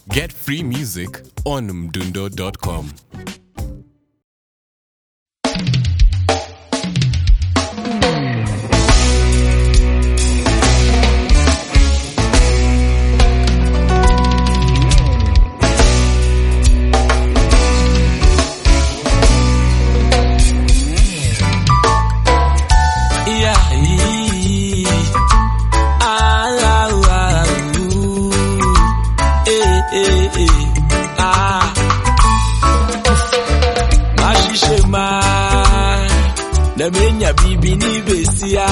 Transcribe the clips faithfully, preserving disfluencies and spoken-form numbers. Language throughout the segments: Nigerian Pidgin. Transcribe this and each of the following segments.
Get free music on mdundo dot com. Namenya bibi ni besia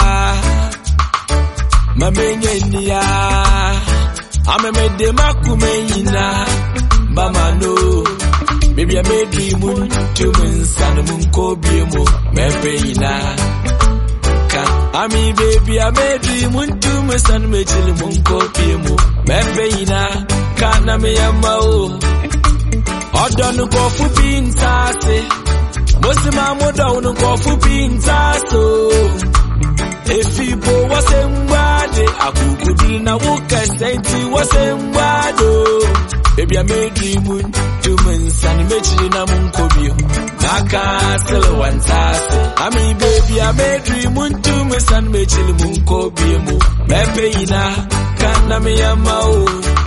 Mamenya niya Amemede makumenyina Mama no Baby I made dream to men san mun ko biemo mepeyina Ka Ami baby I made dream to men san me chili mun ko biemo mepeyina Ka na me yama o Odonu ko fu pinsase Mosima moda unu kofu pinta so Efipo wasembade Akukudiri na wuka senti wasembado Baby I made dream to mensani mechili na munkobio Naka sele wantase Ami baby I made dream to mensani mechili munkobio mo Mepe ina kana miyama o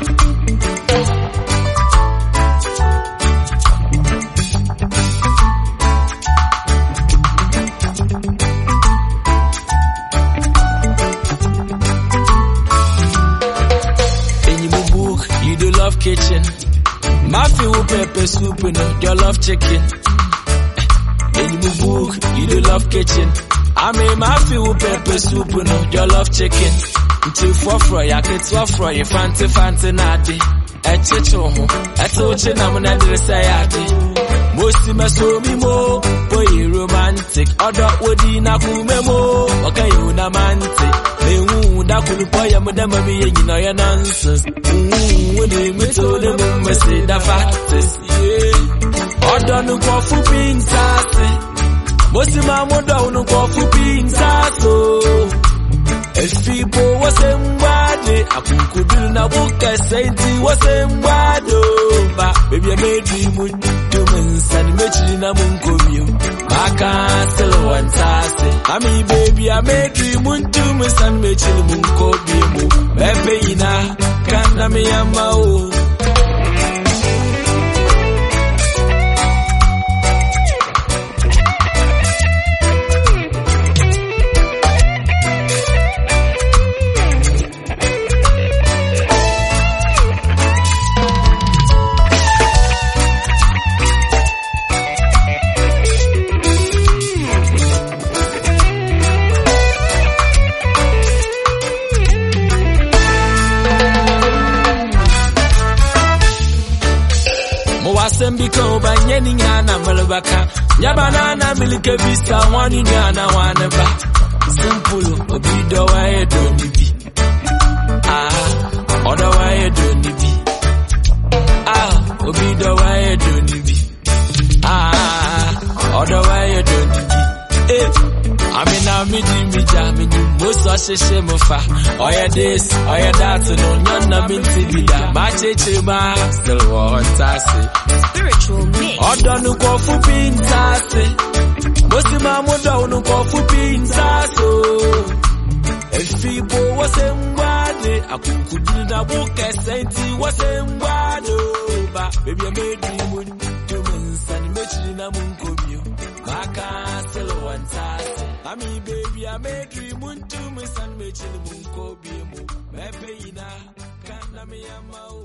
Love kitchen, Mafi with pepper soup, no, you love chicken. In you book, you do love kitchen. I mean, Mafi with pepper soup, no, you love chicken. Until four fry, I get twelve fry, you fancy fancy natty. A chicho, a tochen, I'm an address I had. Most of my so me more, boy, romantic. Other woody nakumemo, okay, you namantic. That could boy, I'm a damn me, you know your nonsense. When they me told them, I say the facts, yeah. Order no coffee beans, most of my mother no coffee beans, so. If people was in body, I could do na book, I say, was in body, but baby, I made dream with two men, and Mitchell in a munko. I can't sell one task. I mean, baby, I made dream with two men, and Mitchell munko. Baby, ina, can't me a mao. Sembiko banyeni nyana malabaka Nyabanana milike vista wani nyana waneba Simple obido wa edo nibi Ah, oda wa edo nibi Ah, obido wa edo nibi Ah, oda wa edo nibi Eh, amina midi mija midi Moso sheshe mofa Oya this, oya that No nyana minti bida Macheche ma Still wantase Spiritual mix. Order no coffee pintase. Mosima moda no coffee pintaso. If people was in body, I could do the book I sent you was in body. But baby I made me with two months and Mitchell na munkobio. Maka sell one task. I mean baby I made me with two months and Mitchell munkobio. Baby ina can't na me amao.